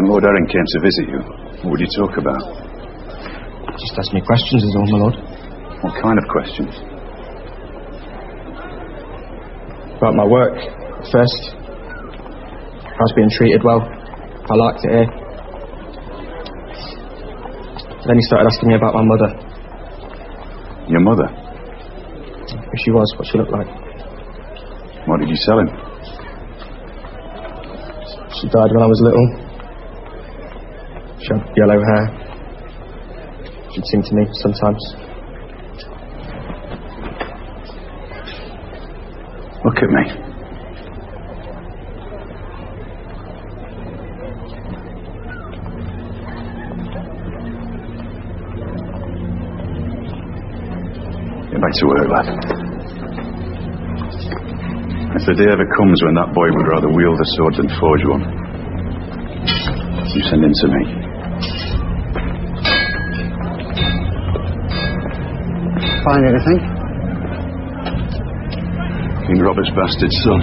When Lord Arryn came to visit you, what would you talk about? Just ask me questions is all, my lord. What kind of questions? About my work, first. I was being treated well. I liked it here. Then he started asking me about my mother. Your mother? Who she was, what she looked like. What did you tell him? She died when I was little. She had yellow hair. She'd sing to me sometimes. Look at me. Get back to work, lad. If the day ever comes when that boy would rather wield a sword than forge one, you send him to me. Find anything? King Robert's bastard son.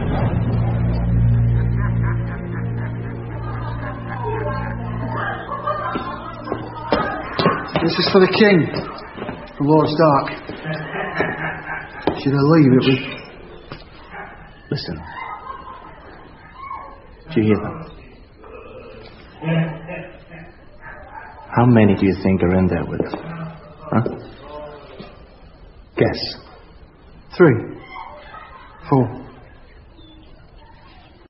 This is for the king, from Lord Stark. Should I leave it with... Listen. Do you hear that? How many do you think are in there with us? Huh? Guess. 3, 4.